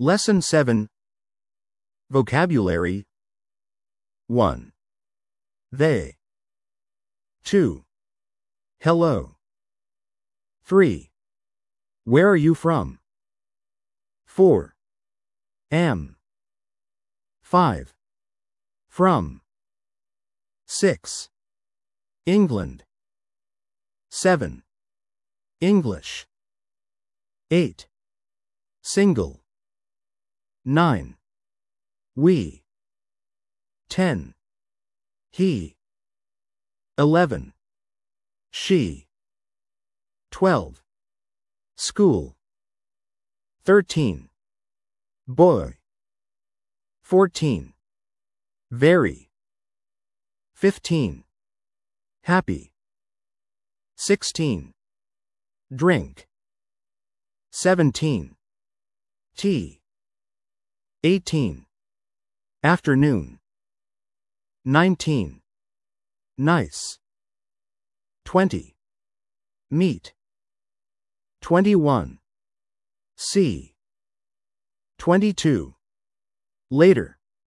Lesson 7. Vocabulary. 1. They. 2. Hello. 3. Where are you from? 4. Am. 5. From. 6. England. 7. English. 8. Single. 9. We. 10. He. 11. She. 12. School. 13. Boy. 14. Very. 15. Happy. 16. Drink. 17. Tea. 18. Afternoon. 19. Nice. 20. Meet. 21. See. 22. Later.